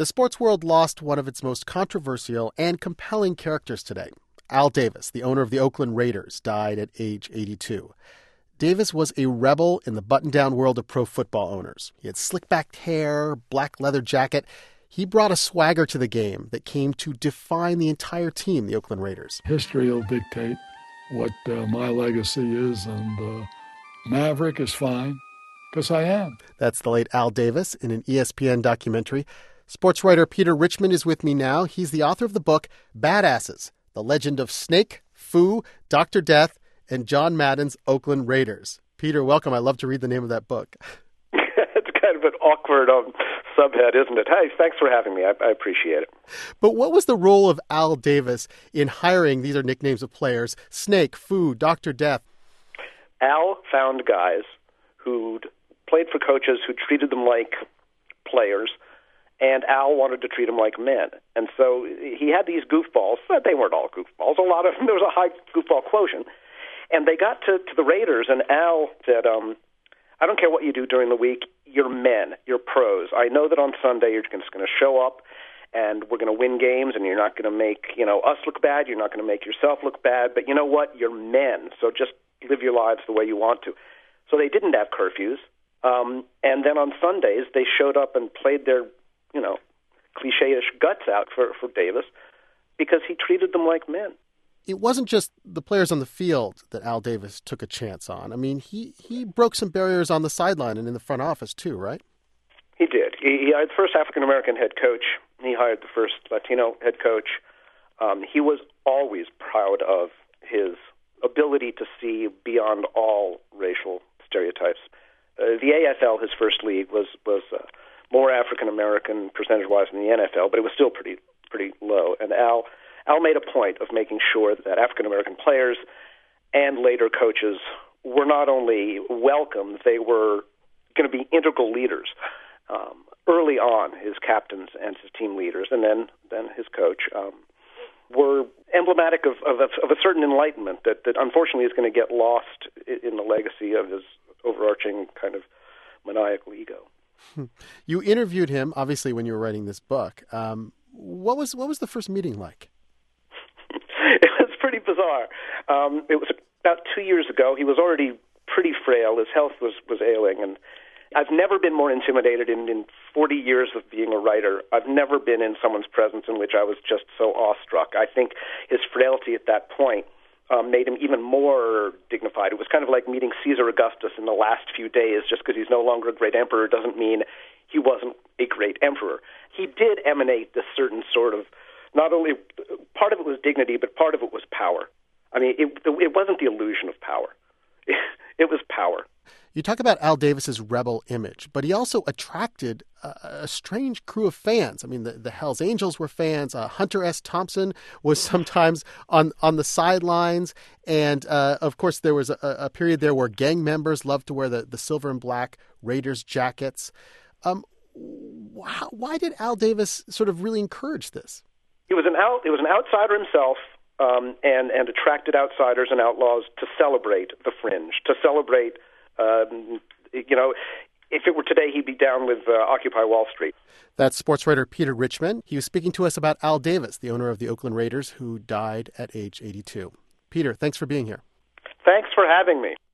The sports world lost one of its most controversial and compelling characters today. Al Davis, the owner of the Oakland Raiders, died at age 82. Davis was a rebel in the button-down world of pro football owners. He had slick-backed hair, black leather jacket. He brought a swagger to the game that came to define the entire team, the Oakland Raiders. History will dictate what my legacy is, and Maverick is fine, because I am. That's the late Al Davis in an ESPN documentary. Sports writer Peter Richmond is with me now. He's the author of the book Badasses, The Legend of Snake, Fu, Dr. Death, and John Madden's Oakland Raiders. Peter, welcome. I love to read the name of that book. It's kind of an awkward subhead, isn't it? Hey, thanks for having me. I appreciate it. But what was the role of Al Davis in hiring, these are nicknames of players, Snake, Fu, Dr. Death? Al found guys who'd played for coaches who treated them like players, and Al wanted to treat them like men. And so he had these goofballs. They weren't all goofballs. A lot of them, there was a high goofball quotient. And they got to the Raiders, and Al said, I don't care what you do during the week. You're men. You're pros. I know that on Sunday you're just going to show up, and we're going to win games, and you're not going to make us look bad. You're not going to make yourself look bad. But you know what? You're men, so just live your lives the way you want to. So they didn't have curfews. And then on Sundays, they showed up and played their cliche-ish guts out for Davis because he treated them like men. It wasn't just the players on the field that Al Davis took a chance on. I mean, he broke some barriers on the sideline and in the front office too, right? He did. He hired the first African-American head coach. He hired the first Latino head coach. He was always proud of his ability to see beyond all racial stereotypes. The AFL, his first league, was more African-American percentage-wise than the NFL, but it was still pretty low. And Al made a point of making sure that African-American players and later coaches were not only welcomed, they were going to be integral leaders. Early on, his captains and his team leaders, and then his coach, were emblematic of a certain enlightenment that unfortunately is going to get lost in the legacy of his overarching kind of maniacal ego. You interviewed him, obviously, when you were writing this book. What was the first meeting like? It was pretty bizarre. It was about 2 years ago. He was already pretty frail. His health was ailing, and I've never been more intimidated in 40 years of being a writer. I've never been in someone's presence in which I was just so awestruck. I think his frailty at that point made him even more dignified. It was kind of like meeting Caesar Augustus in the last few days. Just because he's no longer a great emperor doesn't mean he wasn't a great emperor. He did emanate this certain sort of, not only part of it was dignity, but part of it was power. I mean, it wasn't the illusion of power. It was power. You talk about Al Davis's rebel image, but he also attracted a strange crew of fans. I mean, the Hells Angels were fans. Hunter S. Thompson was sometimes on the sidelines. And, of course, there was a period there where gang members loved to wear the silver and black Raiders jackets. Why did Al Davis sort of really encourage this? He was an outsider himself, and attracted outsiders and outlaws to celebrate the fringe, to celebrate, if it were today, he'd be down with Occupy Wall Street. That's sports writer Peter Richmond. He was speaking to us about Al Davis, the owner of the Oakland Raiders, who died at age 82. Peter, thanks for being here. Thanks for having me.